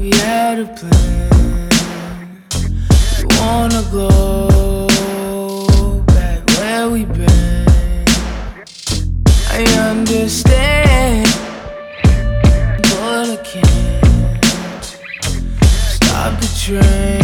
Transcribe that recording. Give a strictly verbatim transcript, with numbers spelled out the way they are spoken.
We had a plan. We wanna go back where we been. I understand, but I can't stop the train.